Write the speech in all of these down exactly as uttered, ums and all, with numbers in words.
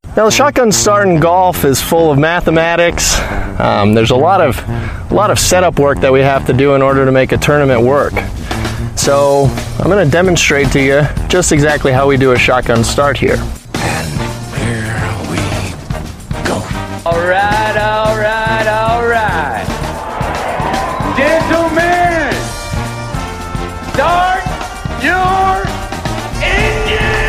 Now, the shotgun start in golf is full of mathematics. Um, there's a lot of a lot of setup work that we have to do in order to make a tournament work. So I'm going to demonstrate to you just exactly how we do a shotgun start here. And here we go. All right, all right, all right. Gentlemen, start your engine!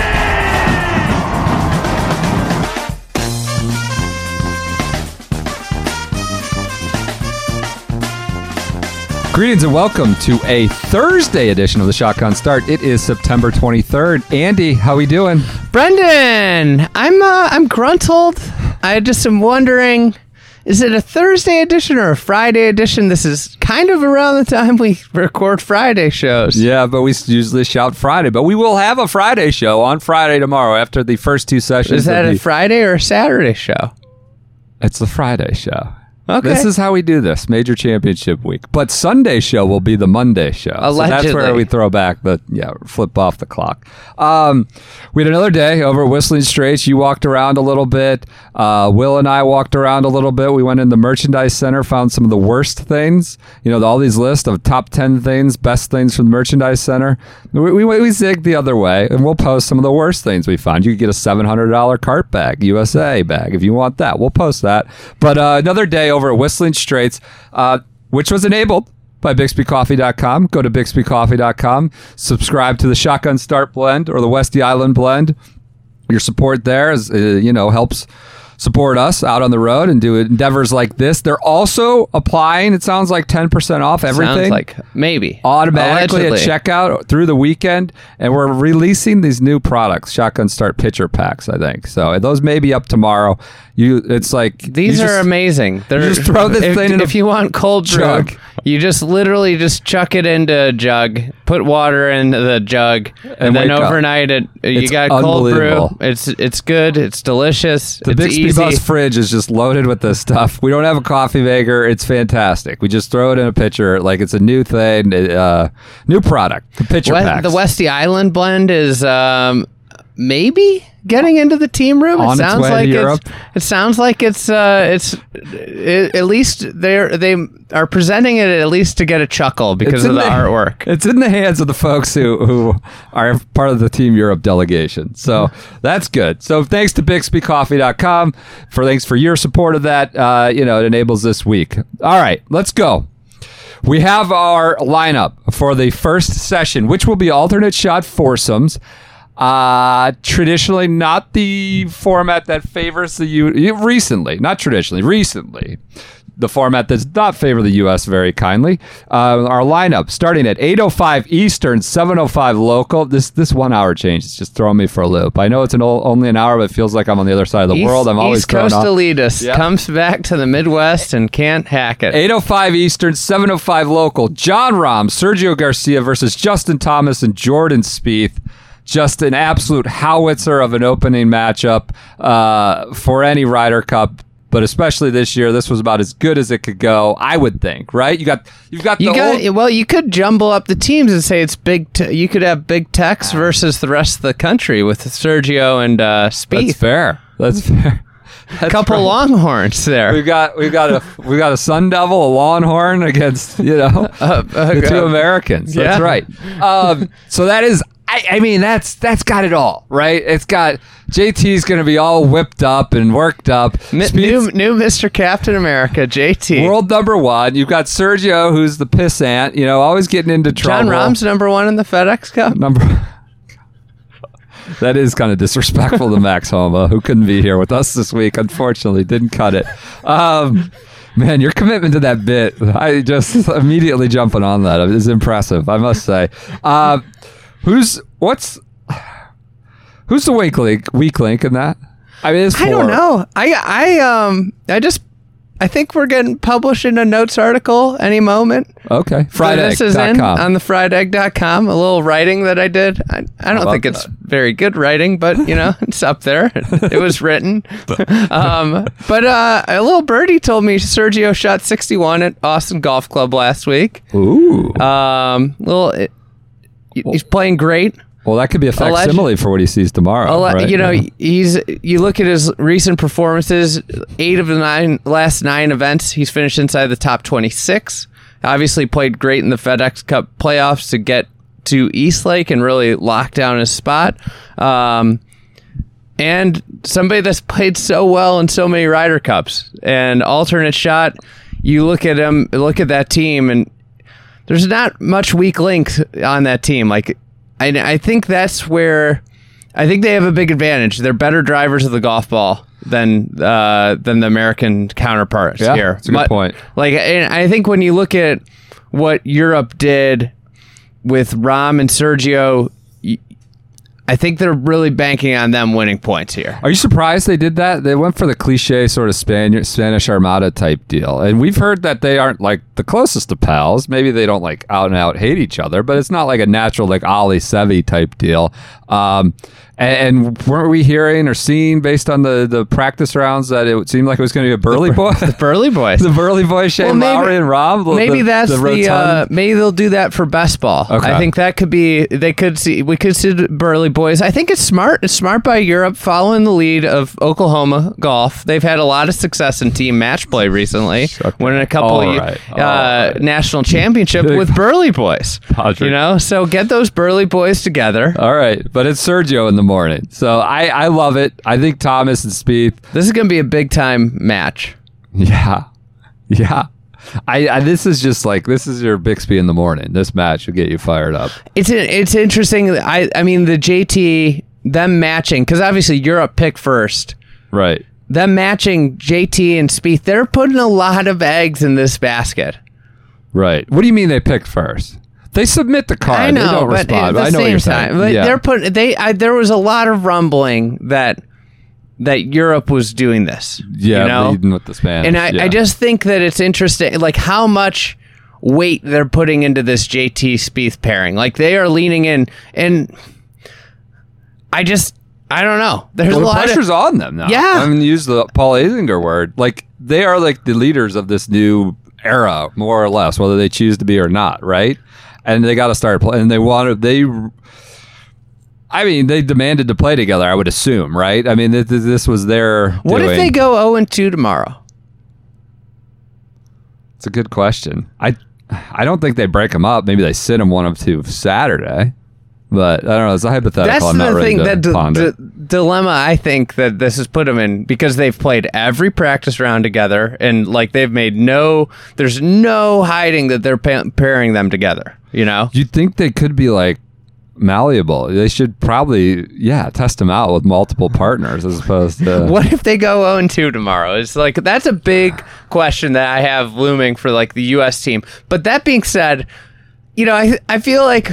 Greetings and welcome to a Thursday edition of the Shotgun Start. It is September twenty-third. Andy, how we doing? Brendan, I'm uh, I'm gruntled. I just am wondering, is it a Thursday edition or a Friday edition? This is kind of around the time we record Friday shows. Yeah, but we usually shout Friday. But we will have a Friday show on Friday tomorrow after the first two sessions. Is that the... a Friday or a Saturday show? It's the Friday show. Okay. This is how we do this, Major Championship Week. But Sunday show will be the Monday show. Allegedly. So that's where we throw back the, yeah, flip off the clock. Um, we had another day over at Whistling Straits. You walked around a little bit. Uh, Will and I walked around a little bit. We went in the merchandise center, found some of the worst things. You know, all these lists of top ten things, best things from the merchandise center. We, we, we zig the other way, and we'll post some of the worst things we found. You could get a seven hundred dollars cart bag, U S A bag, if you want that. We'll post that. But uh, another day over at Whistling Straits, uh, which was enabled by Bixby Coffee dot com. Go to Bixby Coffee dot com. Subscribe to the Shotgun Start blend or the Westy Island blend. Your support there is, uh, you know, helps support us out on the road and do endeavors like this. They're also applying, it sounds like, ten percent off everything. Sounds like maybe. Automatically Allegedly. at checkout through the weekend. And we're releasing these new products, Shotgun Start pitcher packs, I think. So those may be up tomorrow. You, It's like... These you are just, amazing. They're, you just throw this if, thing in If a you want cold brew, jug. you just literally just chuck it into a jug, put water in the jug, and, And then wake up. overnight it. You It's got cold brew. unbelievable. It's it's good. It's delicious. The it's Bixby easy. Bus fridge is just loaded with this stuff. We don't have a coffee maker. It's fantastic. We just throw it in a pitcher like it's a new thing, uh, new product. The pitcher We- packs. The Westy Island blend is um, maybe getting into the team room. It On its sounds way to like Europe. it's. It sounds like it's. Uh, it's. It, at least they're they are presenting it at least to get a chuckle because It's of in the, artwork. It's in the hands of the folks who, who are part of the Team Europe delegation. So that's good. So thanks to Bixby Coffee dot com for thanks for your support of that. Uh, you know, it enables this week. All right, let's go. We have our lineup for the first session, which will be alternate shot foursomes. Uh, traditionally not the format that favors the U recently, not traditionally, recently. The format does not favor the U S very kindly. Uh, our lineup starting at eight oh five Eastern, seven oh five local. This this one hour change is just throwing me for a loop. I know it's an o- only an hour, but it feels like I'm on the other side of the East, world. I'm always East thrown Coast off. elitist Yeah. comes back to the Midwest and can't hack it. eight oh five Eastern, seven oh five local. John Rahm, Sergio Garcia versus Justin Thomas and Jordan Spieth. Just an absolute howitzer of an opening matchup uh, for any Ryder Cup, but especially this year, this was about as good as it could go. I would think, right? You got you've got the You got old, well. You could jumble up the teams and say it's big. Te- you could have Big Tex versus the rest of the country with Sergio and uh, That's Spieth. fair. That's fair. A couple right. Longhorns there. We've got we got a we got a Sun Devil, a Longhorn against you know Uh, uh, the two uh, Americans. That's yeah. right. Um, so that is. I, I mean, that's that's got it all, right? It's got J T's going to be all whipped up and worked up. Mi- Spieth's new new Mister Captain America, J T. world number one. You've got Sergio, who's the pissant, you know, always getting into John trouble. Rahm's number one in the FedEx Cup. number. That is kind of disrespectful to Max Homa, who couldn't be here with us this week. Unfortunately, didn't cut it. Um, man, your commitment to that bit, I just immediately jumping on that is impressive, I must say. Uh, who's what's who's the weak link? Weak link in that? I mean, it's I don't know. I I um I just I think we're getting published in a notes article any moment. Okay, So fried egg This is dot in com. on the fried egg dot com. A little writing that I did. I, I don't love think it's that. very good writing, but you know it's up there. It was written. um, but uh, a little birdie told me Sergio shot sixty-one at Austin Golf Club last week. Ooh. Um, little, it, he's playing great. Well, that could be a facsimile for what he sees tomorrow. Alleg- right? You know, Yeah. he's you look at his recent performances. Eight of the nine last nine events, he's finished inside the top twenty-six. Obviously, played great in the FedEx Cup playoffs to get to Eastlake and really lock down his spot. Um, and somebody that's played so well in so many Ryder Cups and alternate shot. You look at him, look at that team, and there's not much weak links on that team. Like, I, I think that's where I think they have a big advantage. They're better drivers of the golf ball than uh, than the American counterparts Yeah, here. that's a good But, point. Like, and I think when you look at what Europe did with Rahm and Sergio, y- I think they're really banking on them winning points here. Are you surprised they did that? They went for the cliche sort of Spanish Spanish Armada type deal, and we've heard that they aren't like the closest to pals. Maybe they don't like out and out hate each other, but it's not like a natural like Ali Sevi type deal. Um, and, and weren't we hearing or seeing based on the, the practice rounds that it seemed like it was going to be a Burley boy, The Burley Boys. the Burley boy, Shane Well, maybe- Lowry and Rahm. the- Maybe the- that's the, the uh, rotund? maybe they'll do that for best ball. Okay. I think that could be they could see we could see the Burley Boys. I think it's smart. It's smart by Europe following the lead of Oklahoma Golf. They've had a lot of success in team match play recently, Okay. winning a couple All of right. uh, All right. national championship Big- with Burley Boys. Patrick. You know, so get those Burley Boys together. All right, but it's Sergio in the morning, so I, I love it. I think Thomas and Spieth. This is going to be a big time match. Yeah, yeah. I, I this is just like this is your Bixby in the morning. This match will get you fired up. It's it's interesting. I I mean the J T them matching because obviously Europe picked first. Right. Them matching J T and Spieth, they're putting a lot of eggs in this basket. Right. What do you mean they picked first? They submit the card. I know, they don't but respond. at the I know same what you're time, saying. but Yeah. they're putting they. I, there was a lot of rumbling that that Europe was doing this. yeah, you know? leading with the Spanish. and I, yeah. I just think that it's interesting, like how much weight they're putting into this J T Spieth pairing. Like they are leaning in, and I just I don't know. There's well, a the lot pressure's of on them now. Yeah. I'm going to use the Paul Azinger word. Like they are like the leaders of this new era, more or less, whether they choose to be or not. Right. And they got to start playing. And they wanted they. I mean, they demanded to play together. I would assume, right? I mean, this, this was their. What if doing. they go zero and two tomorrow? It's a good question. I, I don't think they break them up. Maybe they sit them one of two Saturday. But I don't know. It's a hypothetical. That's I'm not the ready thing, to that d- ponder. d- dilemma I think that this has put them in because they've played every practice round together and like they've made no, there's no hiding that they're pa- pairing them together, you know? You'd think they could be like malleable. They should probably, yeah, test them out with multiple partners as opposed to. What if they go zero and two tomorrow? It's like, that's a big question that I have looming for like the U S team. But that being said, you know, I I feel like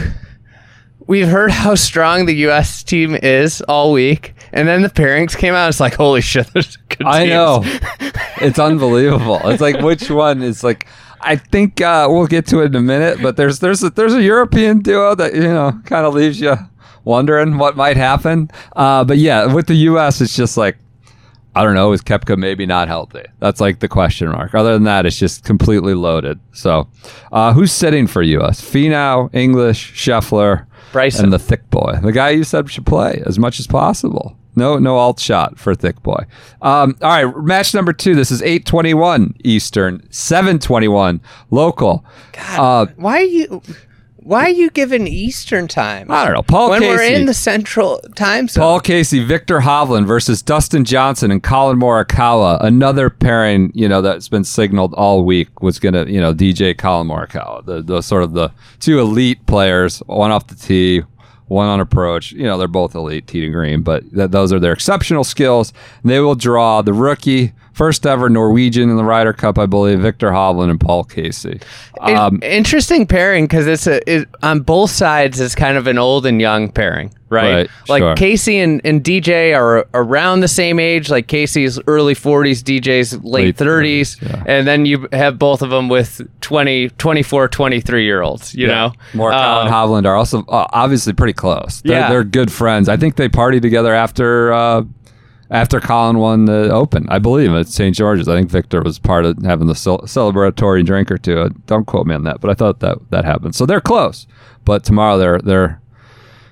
we've heard how strong the U S team is all week, and then the pairings came out. It's like, holy shit, there's good I teams. know. It's unbelievable. It's like which one is like. I think uh, we'll get to it in a minute, but there's there's a, there's a European duo that you know kind of leaves you wondering what might happen. Uh, but yeah, with the U S, it's just like I don't know. Is Koepka maybe not healthy? That's like the question mark. Other than that, it's just completely loaded. So, uh, who's sitting for U S? Finau, English, Scheffler, Bryson. and the thick boy, the guy you said should play as much as possible. No, no alt shot for thick boy. Um, all right, match number two. This is eight twenty-one Eastern, seven twenty-one local. Uh, Why are you? Why are you giving Eastern time? I don't know. Paul when we're Casey. in the Central time zone. Paul Casey, Victor Hovland versus Dustin Johnson and Colin Morikawa. Another pairing, you know, that's been signaled all week was going to, you know, D J Colin Morikawa. The, the sort of the two elite players, one off the tee, one on approach. You know, they're both elite tee to green, but th- those are their exceptional skills. And they will draw the rookie, first ever Norwegian in the Ryder Cup, I believe, Victor Hovland and Paul Casey. In- Um, interesting pairing because it's a it, on both sides. It's kind of an old and young pairing, right? Right, Like sure. Casey and, and D J are around the same age. Like Casey's early forties, D J's late, Late thirties, thirties, yeah. and then you have both of them with twenty, twenty-four, twenty-three year olds. You know, Morikawa and Um, Hovland are also uh, obviously pretty close. They're, Yeah. they're good friends. I think they partied together after uh, after Colin won the Open. I believe at Saint George's. I think Victor was part of having the cel- celebratory drink or two. Uh, don't quote me on that, but I thought that that happened. So they're close. But tomorrow they're they're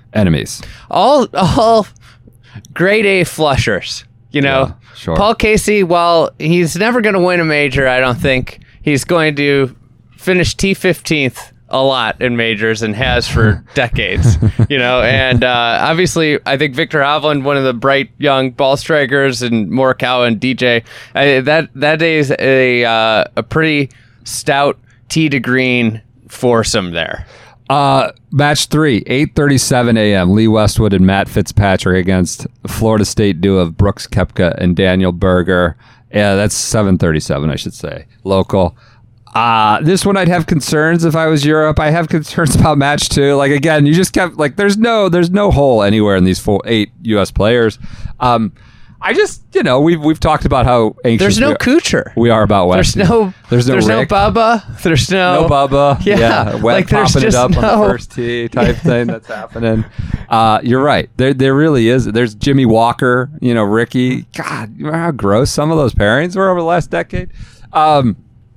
enemies. All all grade A flushers. You know, Yeah, sure. Paul Casey, while he's never going to win a major, I don't think he's going to finish T fifteenth a lot in majors and has for decades, you know, and uh, obviously I think Victor Hovland, one of the bright young ball strikers, and Morikawa and D J, I, that that day is a, uh, a pretty stout tee to green foursome there. Uh, match three, eight thirty-seven a.m. Lee Westwood and Matt Fitzpatrick against Florida State duo of Brooks Koepka and Daniel Berger. Yeah, that's seven thirty-seven, I should say. Local. Uh, this one I'd have concerns if I was Europe. I have concerns about match two. Like, again, you just kept, like, there's no there's no hole anywhere in these four, eight U S players. Um, I just, you know, we've we've talked about how anxious There's no we are, Kuchar. we are about There's Westy. no, there's no there's no Rick. Bubba. There's no, No Bubba. Yeah, yeah. Wet like, there's popping it just up on no- the first tee type thing that's happening. Uh, you're right. There there really is. There's Jimmy Walker, you know, Ricky. God, you remember how gross some of those pairings were over the last decade? Um,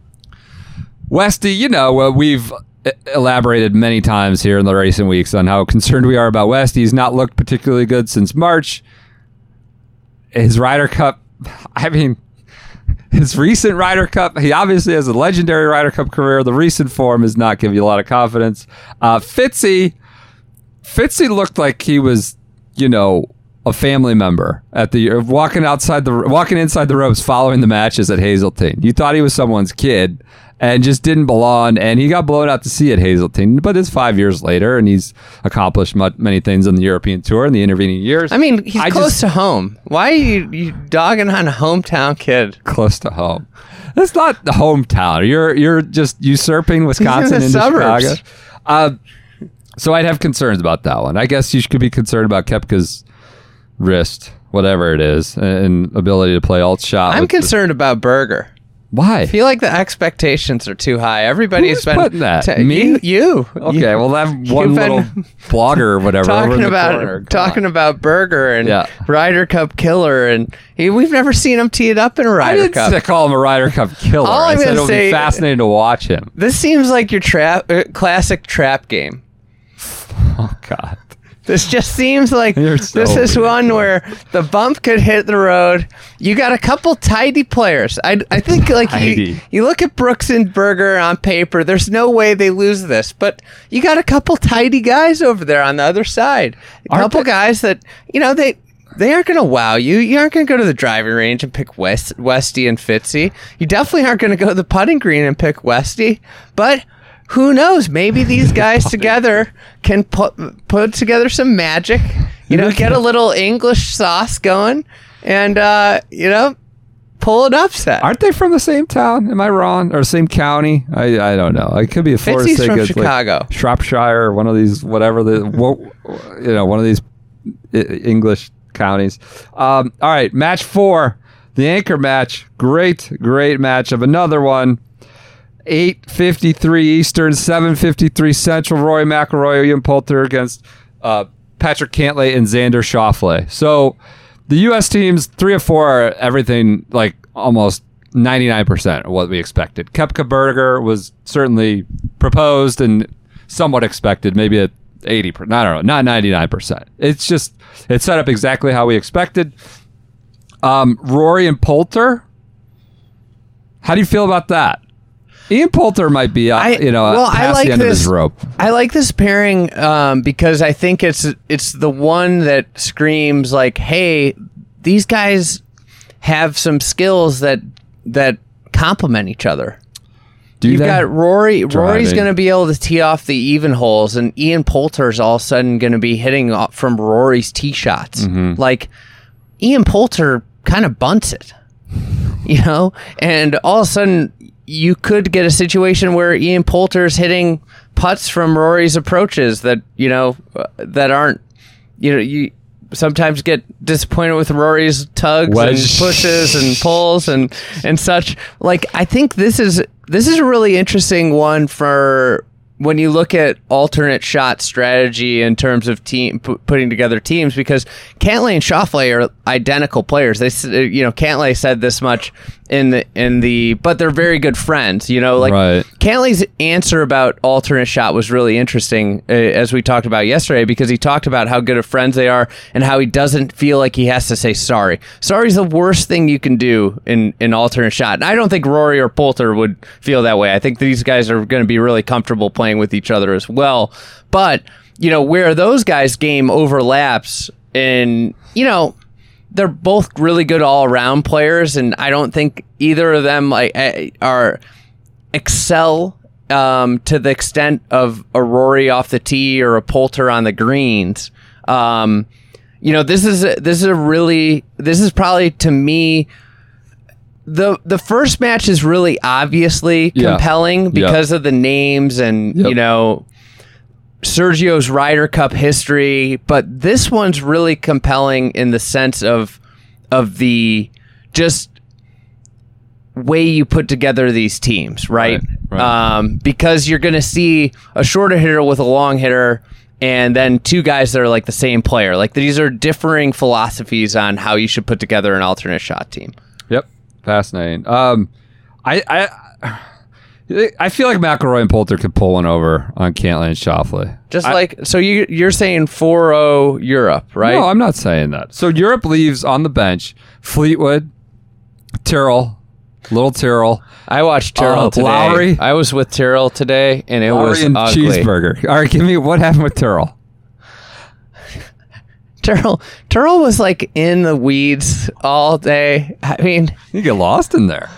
Westy, you know, uh, we've elaborated many times here in the recent weeks on how concerned we are about Westy. He's not looked particularly good since March. His Ryder Cup, I mean, his recent Ryder Cup, he obviously has a legendary Ryder Cup career. The recent form is not giving you a lot of confidence. Uh, Fitzy, Fitzy looked like he was, you know, a family member at the walking outside the walking inside the ropes following the matches at Hazeltine. You thought he was someone's kid and just didn't belong, and he got blown out to sea at Hazeltine. But it's five years later, and he's accomplished much, many things on the European Tour in the intervening years. I mean, he's I close just- to home. Why are you, you dogging on a hometown kid? close to home. That's not the hometown. You're you're just usurping Wisconsin the into suburbs. Chicago. Uh, so I'd have concerns about that one. I guess you could be concerned about Koepka's wrist, whatever it is, and ability to play alt shot. I'm with the- concerned about Berger. Why? I feel like the expectations are too high. Everybody's Who's been putting that? t- Me? You. you. Okay, You- well, that one you've little been blogger or whatever over in talking the about corner. Come talking on. about Berger and Yeah. Ryder Cup killer, and he, we've never seen him tee it up in a I Ryder didn't Cup. say call him a Ryder Cup killer. All I I'm said gonna it would say- be fascinating to watch him. This seems like your trap, uh, classic trap game. Oh God. This just seems like You're so this is weird. one where the bump could hit the road. You got a couple tidy players. I, I think like you, Tidy. you look at Brooks and Berger on paper. There's no way they lose this, but you got a couple tidy guys over there on the other side. A Aren't couple they- guys that you know they. They aren't going to wow you. You aren't going to go to the driving range and pick West, Westy and Fitzy. You definitely aren't going to go to the putting green and pick Westy. But who knows? Maybe these guys together can put put together some magic. You know, get a little English sauce going, and uh, you know, pull an upset. Aren't they from the same town? Am I wrong? Or same county? I I don't know. It could be a Florida Fitzy's State from good, like, Chicago. Shropshire, or one of these, whatever the, what, you know, one of these I- English counties. Um, all right, match four, the anchor match. Great, great match of another one. eight fifty-three Eastern, seven fifty-three Central. Rory McIlroy, Ian Poulter against uh, Patrick Cantlay and Xander Schauffele. So the U S teams, three of four are everything like almost ninety-nine percent of what we expected. Koepka Berger was certainly proposed and somewhat expected, maybe at eighty percent. I don't know, not ninety-nine percent. It's just, it's set up exactly how we expected. Um, Rory and Poulter, how do you feel about that? Ian Poulter might be, uh, I- you know, well, past I like the end of this- his rope. I like this pairing um, because I think it's it's the one that screams like, "Hey, these guys have some skills that that complement each other." Do You've they? got Rory. Rory's Driving. going to be able to tee off the even holes, and Ian Poulter's all of a sudden going to be hitting off from Rory's tee shots. Mm-hmm. Like Ian Poulter kind of bunts it, you know, and all of a sudden you could get a situation where Ian Poulter's hitting putts from Rory's approaches that you know uh, that aren't, you know, you sometimes get disappointed with Rory's tugs Wedge. and pushes and pulls and and such. Like I think this is this is a really interesting one for when you look at alternate shot strategy in terms of team p- putting together teams, because Cantlay and Schauffele are identical players. They, s- you know, Cantlay said this much in the in the, but they're very good friends. You know, like Right. Cantlay's answer about alternate shot was really interesting, uh, as we talked about yesterday, because he talked about how good of friends they are and how he doesn't feel like he has to say sorry. Sorry's the worst thing you can do in in alternate shot. And I don't think Rory or Poulter would feel that way. I think these guys are going to be really comfortable playing with each other as well. But, you know, where those guys' game overlaps, and, you know, they're both really good all-around players, and I don't think either of them like are excel um, to the extent of a Rory off the tee or a Poulter on the greens. Um, you know, this is a, this is a really this is probably, to me, the the first match is really obviously Yeah. compelling because Yep. of the names and Yep. you know, Sergio's Ryder Cup history, but this one's really compelling in the sense of of the just way you put together these teams, right? Right, right. Um, because you're going to see a shorter hitter with a long hitter, and then two guys that are like the same player. Like, these are differing philosophies on how you should put together an alternate shot team. Yep, fascinating. Um, I I I feel like McIlroy and Poulter could pull one over on Cantlay and Schauffele. Just I- like, so you you're saying four oh Europe, right? No, I'm not saying that. So Europe leaves on the bench Fleetwood, Tyrrell, Little Tyrrell, I watched Tyrrell Uh, today. Lowry. I was with Tyrrell today, and it was Lowry and ugly. Cheeseburger. All right, give me what happened with Tyrrell. Tyrrell, Tyrrell was like in the weeds all day. I mean, You get lost in there.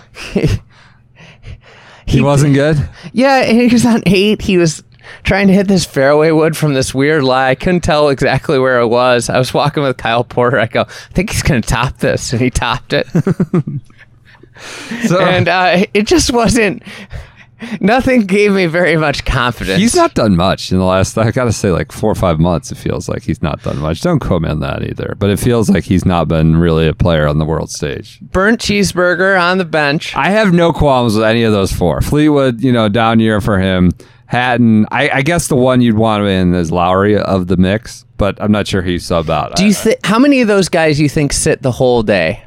He wasn't good. yeah, and he was on eight. He was trying to hit this fairway wood from this weird lie. I couldn't tell exactly where it was. I was walking with Kyle Porter. I go, I think he's going to top this, and he topped it. So and uh, it just wasn't. Nothing gave me very much confidence. he's not done much in the last, I gotta say, like four or five months. It feels like he's not done much. Don't quote me on that either, but it feels like he's not been really a player on the world stage. Burnt Cheeseburger on the bench. I have no qualms with any of those four. Fleetwood, you know, down year for him. Hatton, I, I guess the one you'd want in is Lowry of the mix, but I'm not sure who you sub out. Do you think how many of those guys you think sit the whole day?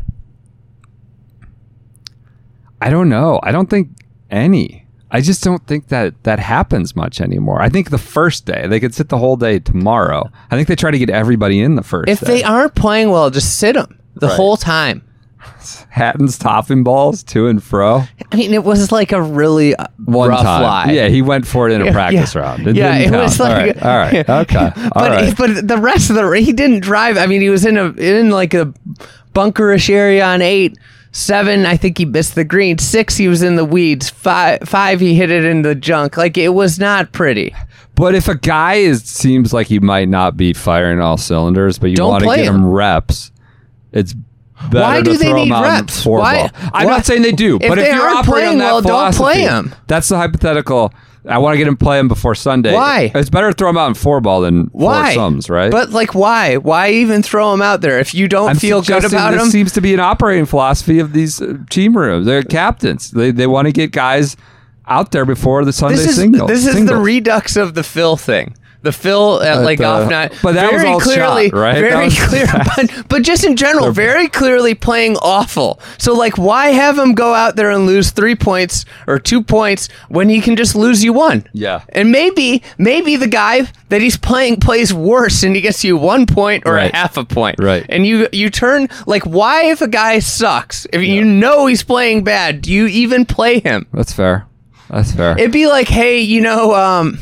I don't know. I don't think any. I just don't think that that happens much anymore. I think the first day, they could sit the whole day tomorrow. I think they try to get everybody in the first If day. they aren't playing well, just sit them the Right. whole time. Hatton's topping balls to and fro. I mean, it was like a really uh, One rough time. lie. Yeah, he went for it in a Yeah, practice yeah. round. It yeah, didn't it count. was like all right, all right. Okay. All but right. but the rest of the he didn't drive. I mean, he was in a in like a bunkerish area on eight. Seven, I think he missed the green. Six, he was in the weeds. Five, five, he hit it in the junk. Like, it was not pretty. But if a guy is seems like he might not be firing all cylinders, but you Don't want to play get him. him reps, it's better Why to do they throw need him out in reps? four Why- ball. I'm why- not saying they do, If but they if you're aren't operating playing on that well, don't philosophy, play 'em. that's the hypothetical. I want to get him play him before Sunday. Why? It's better to throw him out in four ball than Why? four sums, right? But, like, why? Why even throw him out there if you don't I'm feel good suggesting about this him? seems to be an operating philosophy of these uh, team rooms. They're captains. They they want to get guys out there before the Sunday This is single. this is the singles. redux of the Phil thing. The Phil at At like the- off night, but that was very all clearly, shot, right? That very was- clear, but, but just in general, very clearly playing awful. So, like, why have him go out there and lose three points or two points when he can just lose you one? Yeah. and maybe maybe the guy that he's playing plays worse and he gets you one point or Right. a half a point, Right. And you you turn like, why if a guy sucks, if you know he's playing bad, do you even play him? That's fair. That's fair. It'd be like, hey, you know, um,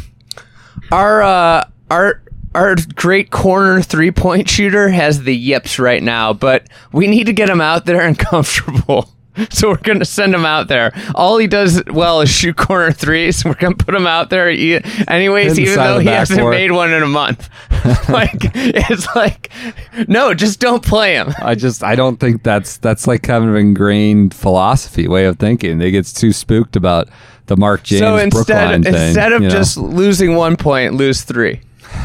our uh, our our great corner three point shooter has the yips right now, but we need to get him out there and comfortable. So we're gonna send him out there. All he does well is shoot corner threes. We're gonna put him out there, e- anyways, Hit the even side of though the he hasn't backboard. made one in a month. Like, it's like, no, just don't play him. I just I don't think that's that's like kind of ingrained philosophy way of thinking. They get too spooked about the Mark James So instead, Brookline thing. instead of you know? just losing one point, lose three.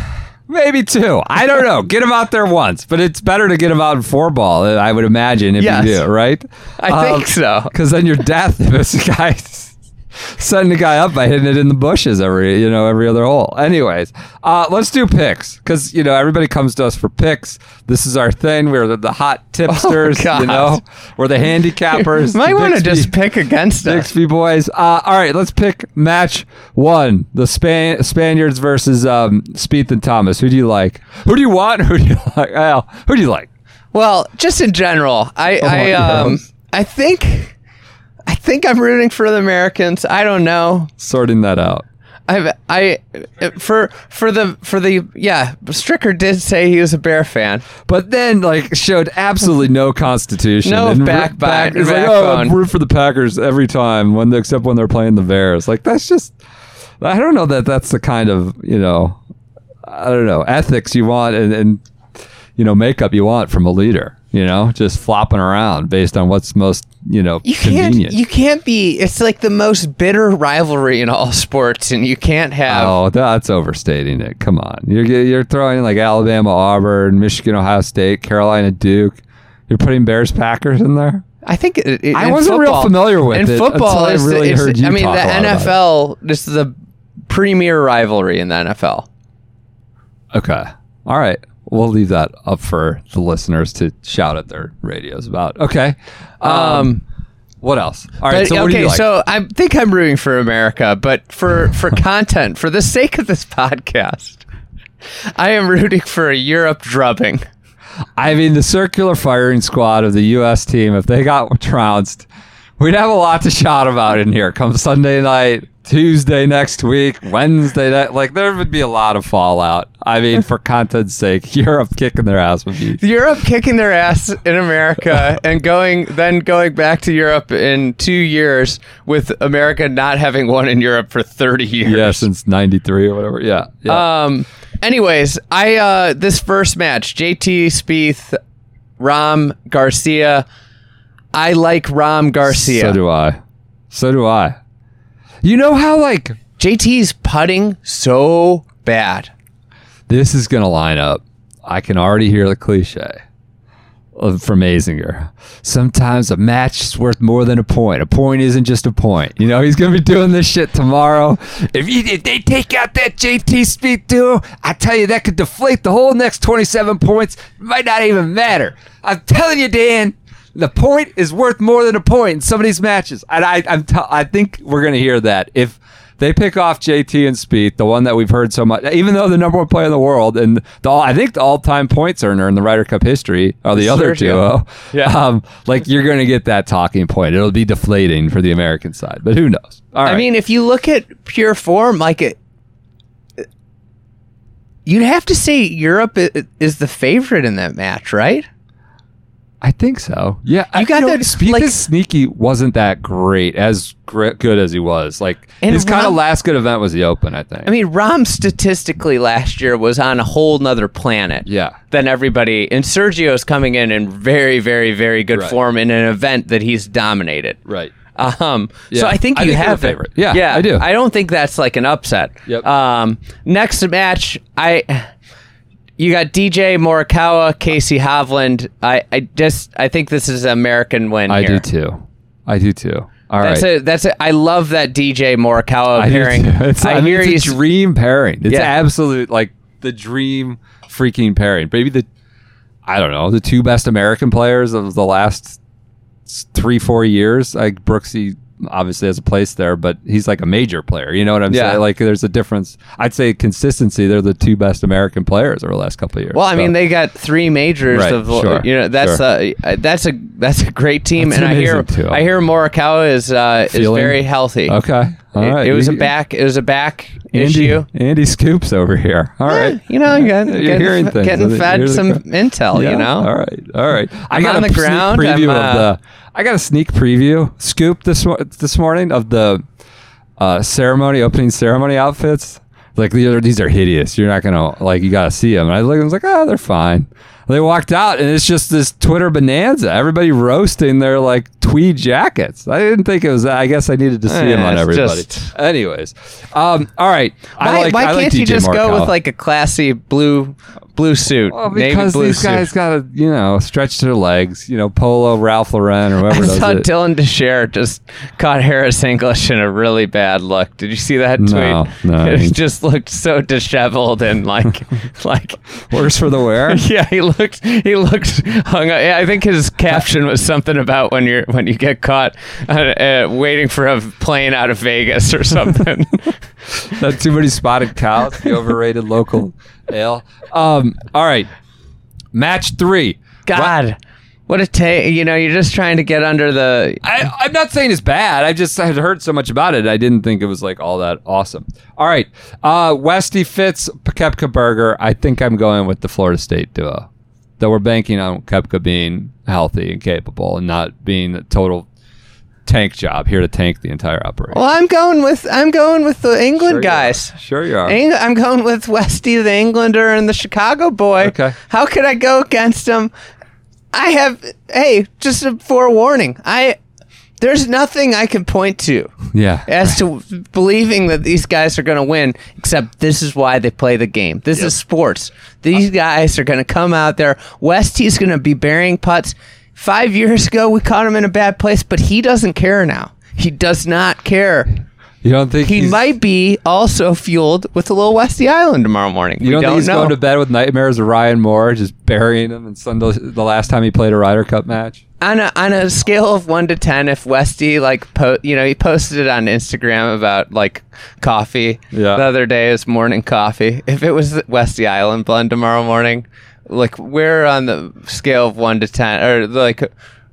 maybe two. I don't know. Get him out there once, but it's better to get him out in four ball. I would imagine if Yes. you do, right? I think so. Because then you're death if it's a guy setting the guy up by hitting it in the bushes every, you know, every other hole. Anyways, uh, let's do picks because, you know, everybody comes to us for picks. This is our thing. We're the, the hot tipsters, Oh, you know. We're the handicappers. Might want to Bixby- just pick against us. Bixby boys. Uh, all right, let's pick match one. The Span- Spaniards versus um, Spieth and Thomas. Who do you like? Who do you want? Who do you like? Al, who do you like? Well, just in general, I Oh, I um yes. I think I think I'm rooting for the Americans. I don't know. Sorting that out. I I for for the for the yeah. Stricker did say he was a Bear fan. But then, like, showed absolutely no constitution. No and back- root back- It's like, oh, I root for the Packers every time, when they, except when they're playing the Bears. Like, that's just, I don't know that that's the kind of, you know, I don't know, ethics you want and, and you know, makeup you want from a leader. You know, just flopping around based on what's most, you know, You can't convenient. you can't be. It's like the most bitter rivalry in all sports, and you can't have. Oh, that's overstating it. Come on. You're you're throwing in like Alabama, Auburn, Michigan, Ohio State, Carolina, Duke. You're putting Bears, Packers in there? I think it, it, I in wasn't real football- familiar with in it football. until I it's- really it's- heard you I mean, talk the a lot N F L. about This is the premier rivalry in the N F L. Okay. All right. We'll leave that up for the listeners to shout at their radios about. Okay. Um, Um, what else? All right. But, So what okay, do you like? so I think I'm rooting for America, but for for content, for the sake of this podcast, I am rooting for a Europe drubbing. I mean, the circular firing squad of the U S team, if they got trounced, we'd have a lot to shout about in here come Sunday night, Tuesday next week, Wednesday night. Like, there would be a lot of fallout. I mean, for content's sake, Europe kicking their ass would be. Europe kicking their ass in America and going then going back to Europe in two years with America not having won in Europe for thirty years. Yeah, since ninety-three or whatever. Yeah. yeah. Um. Anyways, I uh this first match, J T Spieth, Ram Garcia. I like Ram Garcia. So do I. So do I. You know how, like, J T's putting so bad. this is going to line up. I can already hear the cliche of, from Azinger. Sometimes a match is worth more than a point. A point isn't just a point. You know, he's going to be doing this shit tomorrow. If, you, if they take out that J T Speed duo, I tell you, that could deflate the whole next twenty-seven points. It might not even matter. I'm telling you, Dan, the point is worth more than a point in some of these matches. And I, I'm t- I think we're going to hear that. If they pick off J T and Spieth, the one that we've heard so much, even though the number one player in the world and the all, I think the all-time points earner in the Ryder Cup history are the other Sergio. duo. Yeah. Um, like, you're going to get that talking point. It'll be deflating for the American side, but who knows? All right. I mean, if you look at pure form, like it, you'd have to say Europe i- is the favorite in that match, right? I think so. Yeah, You got know, that, Spieth like- is sneaky wasn't that great, as gr- good as he was. Like, And his kind of Rom- last good event was the Open, I think. I mean, Rom statistically last year was on a whole nother planet. Yeah. Than everybody, and Sergio's coming in in very, very, very good Right. form in an event that he's dominated. right. Um, Yeah. So I think I you think they're have the it. favorite. Yeah, yeah, I do. I don't think that's like an upset. Yep. Um, next match, I you got D J Morikawa, Casey Hovland. I, I just I think this is an American win. I here. do too. I do too. All That's right. a that's a. I love that D J Morikawa I do pairing. too. It's, I, I mean, hear it's he's a dream pairing. It's Yeah. absolute, like, the dream freaking pairing. Maybe the, I don't know, the two best American players of the last s- three, four years. Like, Brooksy obviously has a place there, but he's like a major player. You know what I'm Yeah. saying? Like, there's a difference. I'd say consistency. They're the two best American players over the last couple of years. Well, I So, mean, they got three majors Right, of sure, you know that's sure. a that's a that's a great team, That's and I hear amazing, too. I hear Morikawa is uh, is Feeling- very healthy. Okay. All It, right. it was a You- back it was a back Andy, issue. Andy Scoops over here. All right. You know, you got, You're getting, hearing f- things. getting You're fed the- some intel. Yeah, You know, All right, all right. I I'm got on a the sneak ground, preview I'm, of uh, the. I got a sneak preview scoop this mo- this morning of the uh, ceremony opening ceremony outfits. Like, these are, these are hideous. You're not gonna like. You gotta see them. And I look. I was like, oh, they're fine. They walked out, and it's just this Twitter bonanza. Everybody roasting their, like, tweed jackets. I didn't think it was that. I guess I needed to see them Eh, on it's everybody. just- Anyways, um, all right. I why, like. why I like can't you D J just go Morikawa. with like a classy blue blue suit. Well, Navy because blue these guys suit. got to, you know, stretch their legs. You know, Polo, Ralph Lauren, or whoever I does saw it. Dylan DeShare just caught Harris English in a really bad look. Did you see that tweet? No, no, I It didn't. just looked so disheveled and like, like. Worse for the wear. Yeah, he looked. He looked hung up. Yeah, I think his caption was something about when you're when you get caught uh, uh, waiting for a plane out of Vegas or something. Not too many spotted cows. The overrated local ale. Um. All right. Match three. God, what a take! You know, you're just trying to get under the. I, I'm not saying it's bad. I just had heard so much about it. I didn't think it was like all that awesome. All right. Uh, Westy Fitz, Koepka Burger. I think I'm going with the Florida State duo. Though we're banking on Koepka being healthy and capable and not being a total tank job here to tank the entire operation. Well, I'm going with I'm going with the England Sure you guys. are. Sure you are. Eng- I'm going with Westy, the Englander, and the Chicago boy. Okay. How could I go against them? I have. Hey, just a forewarning. I there's nothing I can point to Yeah. as to believing that these guys are going to win, except this is why they play the game. This Yep. is sports. These guys are going to come out there. Westy's going to be burying putts. Five years ago, we caught him in a bad place, but he doesn't care now. He does not care. You don't think He he's, might be also fueled with a little Westy Island tomorrow morning. You we don't, don't think he's know. going to bed with nightmares of Ryan Moore just burying him in Sunday, the last time he played a Ryder Cup match? on a on a scale of one to ten, if Westy like po- you know he posted it on Instagram about like coffee Yeah. the other day, his morning coffee. If it was Westy Island blend tomorrow morning, like where on the scale of one to ten, or like uh,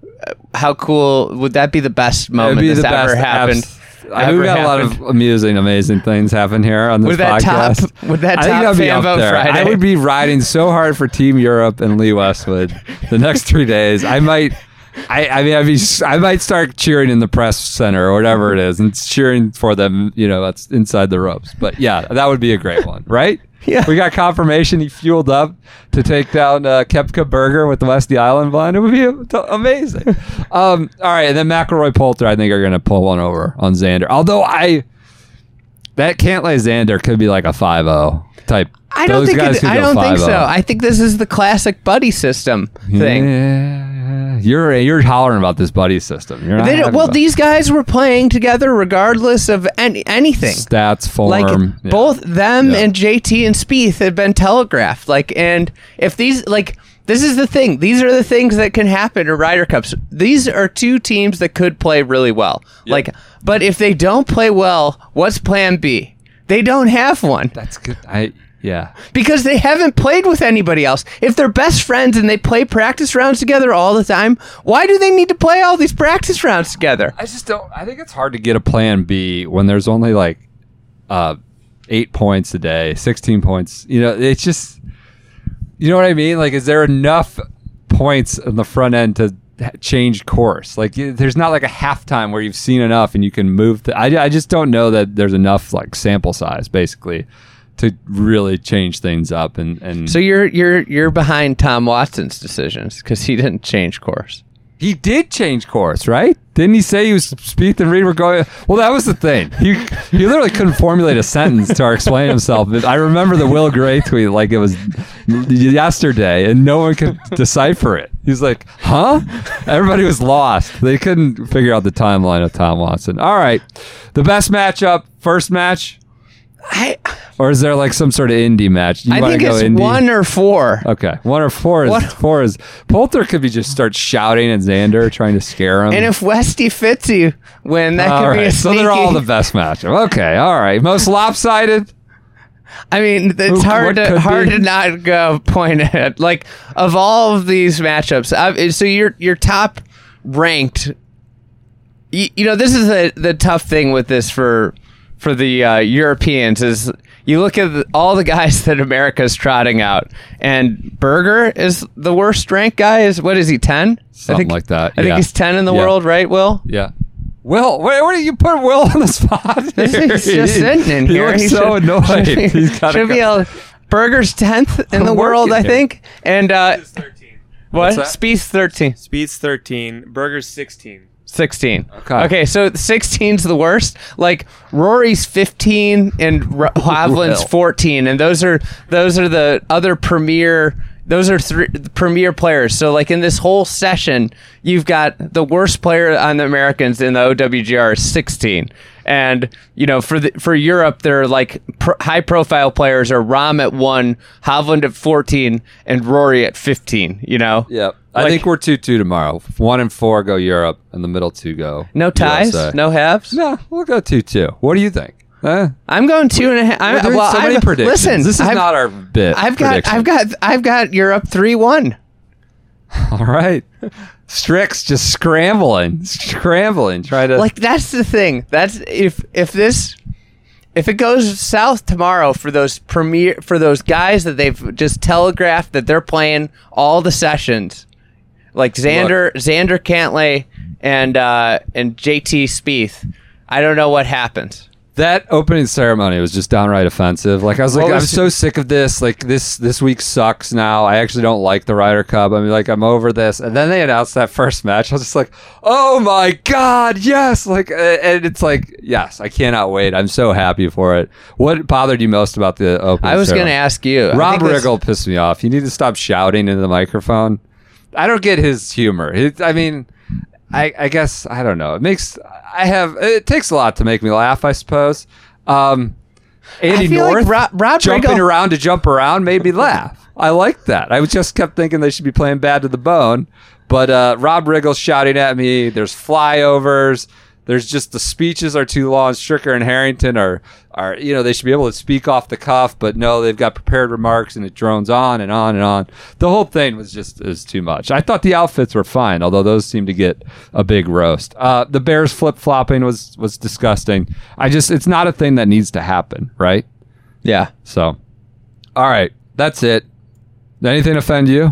how cool would that be? The best moment It'd be that's the ever best happened. abs- I mean, ever we've got a lot happened. of amusing, amazing things happen here on this Would that podcast. top- would that I think top that'd be Fan up Vote there. Friday? I would be riding so hard for Team Europe and Lee Westwood the next three days. I might, I, I mean, I'd be, I might start cheering in the press center or whatever it is, and cheering for them. You know, that's inside the ropes. But yeah, that would be a great one, right? Yeah. We got confirmation he fueled up to take down uh, Koepka Burger with the Westy Island blend. It would be a- amazing. um, all right, and then McElroy Poulter, I think, are going to pull one over on Xander. Although I, that Cantlay Xander could be like a five oh type. I don't Those think guys it, could I go don't think five oh. so. I think this is the classic buddy system thing. Yeah, you're you're hollering about this buddy system. You're not They don't- happy well, about these guys were playing together regardless of any, anything. stats, form. Like yeah. both them Yeah. and J T and Spieth had been telegraphed. Like, and if these like this is the thing, these are the things that can happen in Ryder Cups. These are two teams that could play really well. Like, but if they don't play well, what's Plan B? They don't have one That's good. I yeah. because they haven't played with anybody else. If they're best friends and they play practice rounds together all the time, why do they need to play all these practice rounds together? I just don't. I think it's hard to get a plan B when there's only like uh, eight points a day, sixteen points. You know, it's just, you know what I mean? Like, is there enough points in the front end to h- change course? Like, y- there's not like a halftime where you've seen enough and you can move. The, I, I just don't know that there's enough like sample size basically to really change things up. And, and So you're you're you're behind Tom Watson's decisions because he didn't change course. he did change course, right? Didn't he say he was Spieth and Reed were going? Well, that was the thing. He he literally couldn't formulate a sentence to explain himself. I remember the Will Gray tweet like it was yesterday, and no one could decipher it. He's like, "Huh?" Everybody was lost. They couldn't figure out the timeline of Tom Watson. All right, the best matchup, first match, I or is there like some sort of indie match? You I wanna think go it's indie? one or four. Okay, one or four is What? four is Poulter could be just start shouting at Xander, trying to scare him. And if Westy Fitzy win, that All could be right, a so sneaky. they're all the best matchup. Okay, all right. Most lopsided. I mean, it's Who- hard what to could hard be? to not go point at like of all of these matchups. I, so your your top ranked. You, you know, this is the the tough thing with this for for the uh, Europeans is you look at the, all the guys that America's trotting out, and Berger is the worst ranked guy. Is what is he ten? Something I think, like that, I think yeah. he's ten in the Yeah. world, right? Will. Yeah. Will, where, where do you put Will on the spot? He's here? just sitting in he here. Looks He so should- annoyed. Should be, He's gotta should be go. a Berger's tenth in the I'm world, I working think. And uh, thirteen. what? What's that? Spieth's thirteen. Speed's thirteen. Burger's sixteen. sixteen. Okay. Okay, so sixteen's the worst. Like Rory's fifteen and R- Hovland's fourteen, and those are those are the other premier. Those are three premier players. So like in this whole session, you've got the worst player on the Americans in the O W G R is sixteen. And, you know, for the, for Europe, they're like pr- high profile players are Rahm at one, Hovland at fourteen, and Rory at fifteen, you know? Yep. I Like- think we're two two tomorrow. One and four go Europe, and the middle two go No ties? U S A. No halves? No, we'll go two two. What do you think? Eh? I'm going two and a half. We're I'm, doing well, so many I've, predictions. Listen, this is I've, not our bit. I've got, prediction. I've got, I've got Europe three one. All right. Strix just scrambling, scrambling, trying to. Like that's the thing. That's if if this if it goes south tomorrow for those premier for those guys that they've just telegraphed that they're playing all the sessions, like Xander Xander Cantlay and uh, and J T Spieth. I don't know what happens. That opening ceremony was just downright offensive. Like I was like, What I'm was- so sick of this. Like this, this week sucks now. I actually don't like the Ryder Cup. I mean, like I'm over this. And then they announced that first match. I was just like, oh my god, yes! Like, uh, and it's like, yes, I cannot wait. I'm so happy for it. What bothered you most about the opening? I was going to ceremony? ask you. I Rob think this- Riggle pissed me off. You need to stop shouting into the microphone. I don't get his humor. It, I mean, I, I guess I don't know. It makes I have it takes a lot to make me laugh, I suppose. Um, Andy I feel like North Rob- Rob jumping Riggle- around to jump around made me laugh. I like that. I just kept thinking they should be playing bad to the bone. But uh, Rob Riggle shouting at me. There's flyovers. There's just the speeches are too long. Stricker and Harrington are, are you know, they should be able to speak off the cuff, but no, they've got prepared remarks and it drones on and on and on. The whole thing was just is too much. I thought the outfits were fine, although those seemed to get a big roast. Uh, the Bears flip flopping was was disgusting. I just it's not a thing that needs to happen, right? Yeah. So, all right, that's it. Did anything offend you?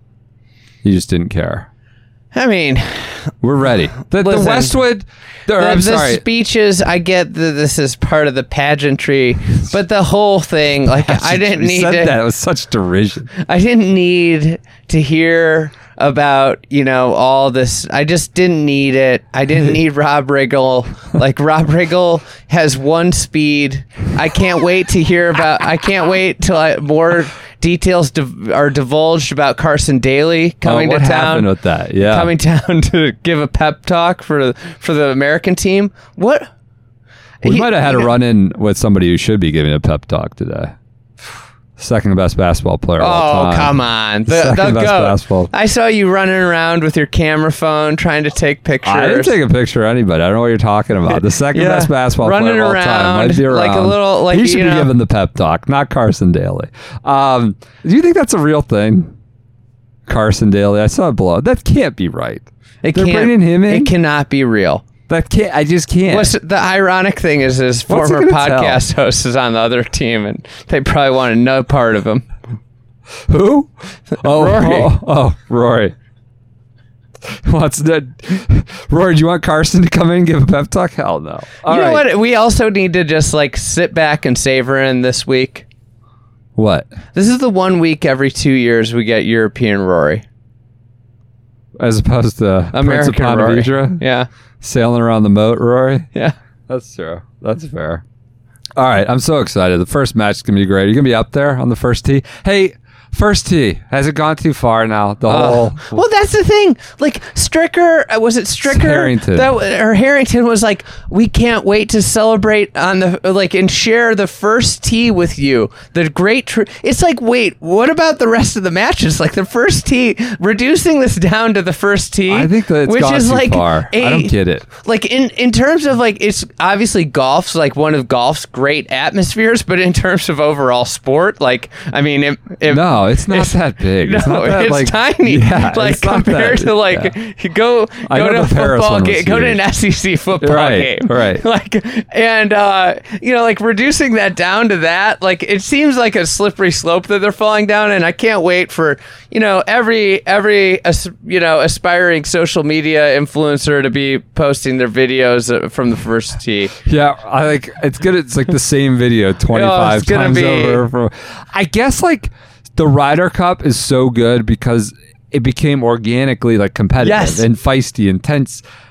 You just didn't care. I mean, We're ready. The, the Listen, Westwood. The, the, I'm the sorry. speeches, I get that this is part of the pageantry, but the whole thing, like, I didn't You need said to, that. It was such derision. I didn't need to hear about, you know, all this. I just didn't need it. I didn't need Rob Riggle. Like, Rob Riggle has one speed. I can't wait to hear about, I can't wait till I, more details div- are divulged about Carson Daly coming oh, what to town. happened with that? Yeah. Coming down to give a pep talk for for the American team. What? we He- might have had a run in with somebody who should be giving a pep talk today. Second best basketball player of all Oh, time. come on. The, Second the best goat. basketball. I saw you running around with your camera phone trying to take pictures. I didn't take a picture of anybody. I don't know what you're talking about. The second Yeah. best basketball Running player of all time might be around, around. like a little- like, he should you be know. giving the pep talk, not Carson Daly. Um, do you think that's a real thing? Carson Daly. I saw it below. That can't be right. It They're can't- bringing him in? It cannot be real. That can't. I just can't. What's the ironic thing is his What's former he gonna tell? podcast host is on the other team, and they probably wanted no part of him. Who? Oh, Rory. Oh, oh, Rory. What's that? Rory, do you want Carson to come in and give a pep talk? Hell no. All you know right. what? We also need to just like sit back and savor in this week. What? This is the one week every two years we get European Rory. As opposed to American Prince of Rory. Pontevedra Yeah. sailing around the moat, Rory? Yeah. That's true. That's fair. All right, I'm so excited. The first match is going to be great. You're going to be up there on the first tee. Hey, first tee. Has it gone too far now? The Uh, whole... well, that's the thing. Like Stricker, uh, was it Stricker? Harrington. That, or Harrington was like, we can't wait to celebrate on the like and share the first tee with you. The great. Tr- it's like, wait, what about the rest of the matches? Like the first tee, reducing this down to the first tee. I think that it's which gone is too like far. a- I don't get it. Like in in terms of like, it's obviously golf's like one of golf's great atmospheres, but in terms of overall sport, like I mean, it, it, No, it's not it's- that big. No, it's not that, it's like, tiny. Yeah, like it's not compared that- to like yeah. go I go know to a the Paris football one was game, go to an huge. S E C football Right, game, right. Like and uh, you know, like reducing that down to that, like it seems like a slippery slope that they're falling down, and I can't wait for you know every every as- you know aspiring social media influencer to be posting their videos uh, from the first tee. Yeah, I like it's good. It's like the same video twenty-five gonna times be- over. For, I guess like the Ryder Cup is so good because it became organically like competitive Yes. and feisty, intense.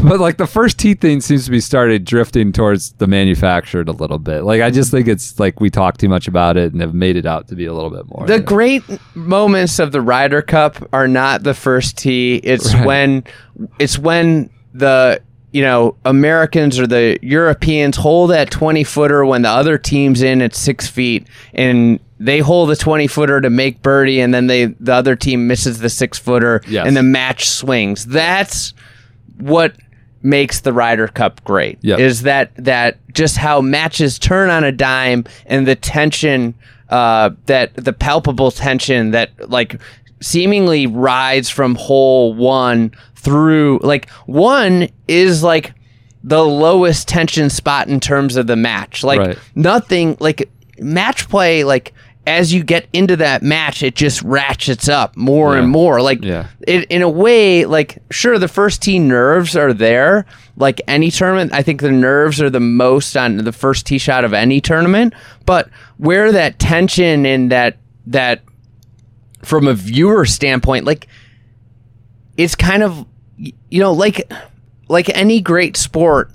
but like the first tee thing seems to be started drifting towards the manufactured a little bit. Like I just think it's like we talk too much about it and have made it out to be a little bit more. The great moments of the Ryder Cup are not the first tee. It's Right. when it's when the you know Americans or the Europeans hold that twenty footer when the other team's in at six feet and they hold the twenty footer to make birdie, and then they the other team misses the six footer, Yes. and the match swings. That's what makes the Ryder Cup great. Yep. Is that that just how matches turn on a dime, and the tension, uh, that the palpable tension that like seemingly rides from hole one through like one is like the lowest tension spot in terms of the match. Like Right. nothing like match play like. As you get into that match, it just ratchets up more Yeah. and more. Like, Yeah. it, in a way, like, sure, the first tee nerves are there. Like any tournament, I think the nerves are the most on the first tee shot of any tournament. But where that tension and that, that from a viewer standpoint, like, it's kind of, you know, like, like any great sport,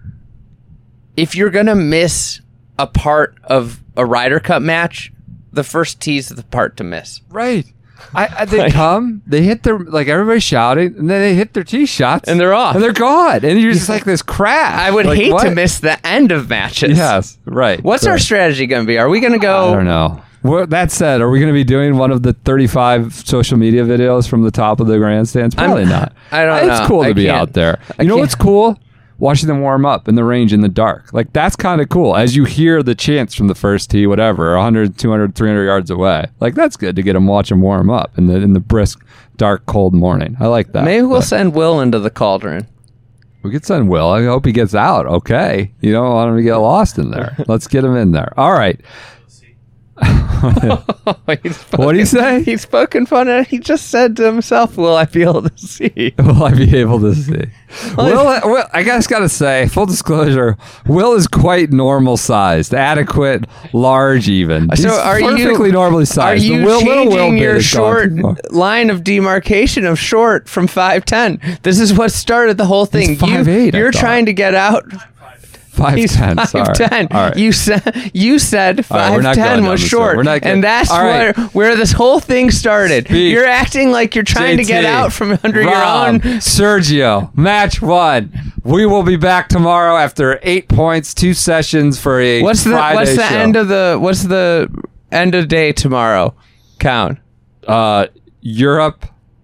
if you're going to miss a part of a Ryder Cup match, the first tee's the part to miss. Right. I, I they come, they hit their like everybody's shouting, and then they hit their tee shots, And they're off. and they're gone, and you're just like this crap. I would Like, hate what? to miss the end of matches. Yes, right. What's our right. strategy going to be? Are we going to go? I don't know. Well, that said, are we going to be doing one of the thirty-five social media videos from the top of the grandstands? Probably I'm- not. I don't It's know. cool to I be can't. out there. I You know can't. what's cool? Watching them warm up in the range in the dark. Like, that's kind of cool. As you hear the chants from the first tee, whatever, one hundred, two hundred, three hundred yards away. Like, that's good to get them watch them warm up in the in the brisk, dark, cold morning. I like that. Maybe we'll But send Will into the cauldron. we could send Will. I hope he gets out. Okay. You don't want him to get lost in there. Let's get him in there. All right. What do you say? He's poking fun at. He just said to himself, "Will I be able to see?" Will I be able to see? Will, Will, I guess gotta say, full disclosure, Will is quite normal sized, adequate, large even. So He's are perfectly you normally Are sized. The you Will, little Will changing bit your has gone short too far. line of demarcation of short from five ten? This is what started the whole thing. He's five eight, I You're thought. trying to get out. five He's ten. five Sorry. ten. All right. You said you said All right, we're five not going ten down was this road. short, We're not getting- and that's All right. where where this whole thing started. Speak. You're acting like you're trying to get J T, out from under Rob, your own. Sergio, match one. We will be back tomorrow after eight points, two sessions for a What's the Friday what's the show. end of the what's the end of day tomorrow? Count. uh, Europe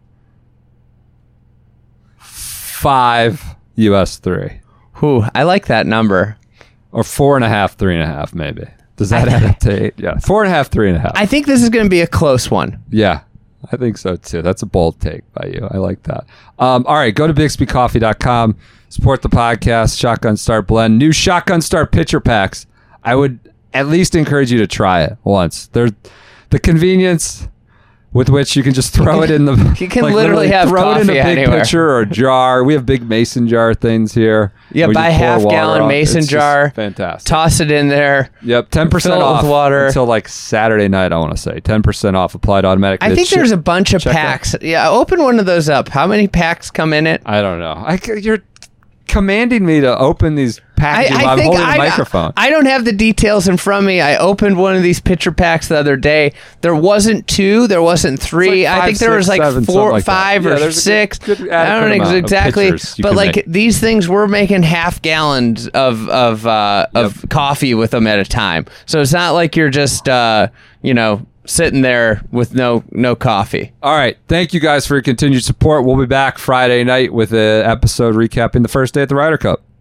five, U S three. Whew, I like that number. Or four and a half, three and a half, maybe. Does that add up to eight? Yeah. Four and a half, three and a half. I think this is going to be a close one. yeah. I think so too. That's a bold take by you. I like that. Um, all right. Go to bixby coffee dot com. Support the podcast, Shotgun Start Blend. New Shotgun Start pitcher packs. I would at least encourage you to try it once. They're the convenience with which you can just throw it in the You can literally have throw it in a coffee big anywhere. pitcher or a jar. We have big mason jar things here. Yeah, where you buy pour half water gallon off. mason It's just jar. fantastic. Toss it in there. Yep, ten percent Fill it off with water. until like Saturday night. I want to say ten percent off applied automatically. I think Ship- there's a bunch of check out. packs. Yeah, open one of those up. How many packs come in it? I don't know. I, c- you're commanding me to open these I, packages. I I'm think holding I, the microphone. I don't have the details in front of me. I opened one of these pitcher packs the other day. There wasn't two. There wasn't three. It's like I five, think there six, was like seven, something four, like that. five, Yeah, or there's a six. good- good I don't adequate know amount of exactly, pitchers you but can like make. these things, we're making half gallons of of uh, of coffee with them at a time. So it's not like you're just uh, you know sitting there with no no coffee. All right. Thank you guys for your continued support. We'll be back Friday night with an episode recapping the first day at the Ryder Cup.